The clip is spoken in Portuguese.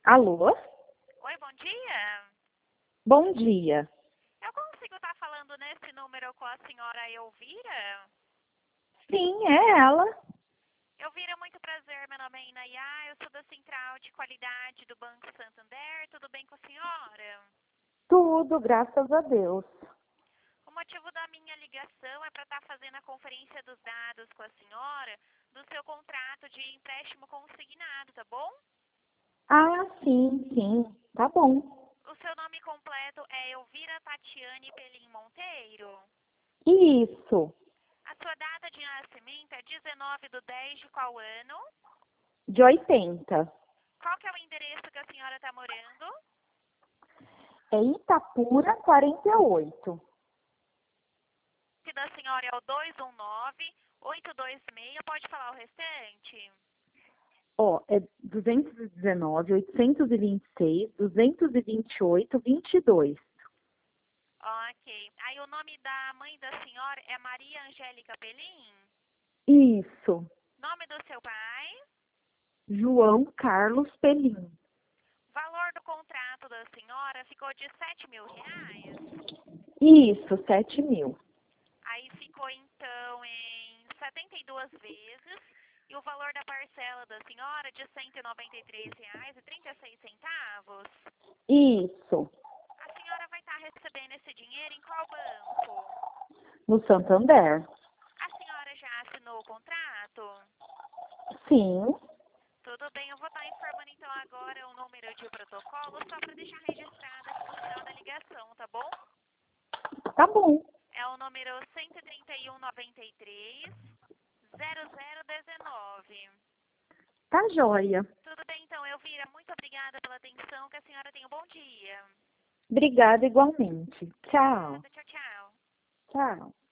Alô? Oi, bom dia. Bom dia. Eu consigo estar falando nesse número com a senhora Elvira? Sim, é ela. Elvira, muito prazer. Meu nome é Inayá. Eu sou da Central de Qualidade do Banco Santander. Tudo bem com a senhora? Tudo, graças a Deus. O motivo da minha ligação é para estar fazendo a conferência dos dados com a senhora do seu contrato de empréstimo consignado, tá bom? Ah, sim, tá bom. O seu nome completo é Elvira Tatiane Pelim Monteiro. Isso, A sua data de nascimento é 19/10 de qual ano? de 80. Qual que é o endereço que a senhora está morando? É Itapura 48. Se da senhora é o 219-826, pode falar o restante? Ó, é 219, 826, 228, 22. Ok. Aí o nome da mãe da senhora é Maria Angélica Pelim? Isso, Nome do seu pai? João Carlos Pelim. Valor do contrato da senhora ficou de R$ 7.000. Isso, 7.000. Aí ficou então em 72 vezes. E o valor da parcela da senhora de R$ 193,36. Isso, A senhora vai estar recebendo esse dinheiro em qual banco? no Santander. A senhora já assinou o contrato? Sim, Tudo bem, eu vou estar informando então agora o número de protocolo só para deixar registrado aqui no final da ligação, tá bom? tá bom. É o número 13193-0019. Tá joia. Tudo bem então, Elvira, muito obrigada pela atenção, que a senhora tenha um bom dia. Obrigada igualmente. Tchau. Obrigada, tchau, tchau. Tchau.